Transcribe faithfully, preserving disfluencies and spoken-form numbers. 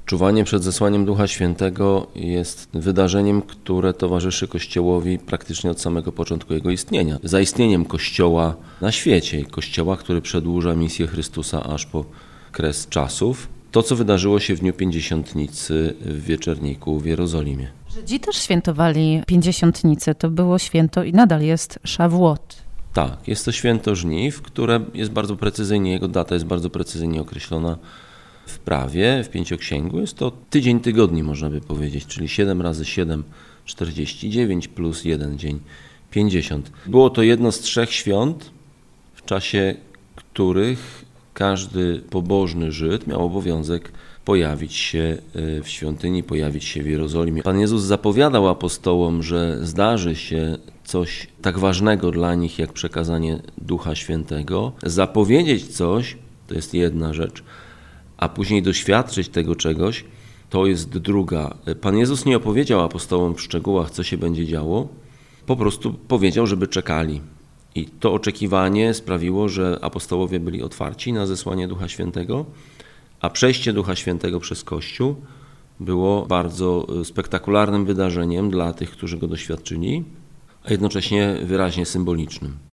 Czuwanie przed zesłaniem Ducha Świętego jest wydarzeniem, które towarzyszy Kościołowi praktycznie od samego początku jego istnienia. Zaistnieniem Kościoła na świecie, Kościoła, który przedłuża misję Chrystusa aż po kres czasów. To, co wydarzyło się w dniu Pięćdziesiątnicy w Wieczerniku w Jerozolimie. Żydzi też świętowali Pięćdziesiątnicę, to było święto i nadal jest Szawłot. Tak, jest to święto żniw, które jest bardzo precyzyjnie, jego data jest bardzo precyzyjnie określona w prawie, w Pięcioksięgu. Jest to tydzień tygodni, można by powiedzieć, czyli siedem razy siedem, czterdzieści dziewięć plus jeden dzień, pięćdziesiąt. Było to jedno z trzech świąt, w czasie których każdy pobożny Żyd miał obowiązek pojawić się w świątyni, pojawić się w Jerozolimie. Pan Jezus zapowiadał apostołom, że zdarzy się coś tak ważnego dla nich, jak przekazanie Ducha Świętego. Zapowiedzieć coś, to jest jedna rzecz, a później doświadczyć tego czegoś, to jest druga. Pan Jezus nie opowiedział apostołom w szczegółach, co się będzie działo, po prostu powiedział, żeby czekali. I to oczekiwanie sprawiło, że apostołowie byli otwarci na zesłanie Ducha Świętego, a przejście Ducha Świętego przez Kościół było bardzo spektakularnym wydarzeniem dla tych, którzy go doświadczyli, a jednocześnie wyraźnie symbolicznym.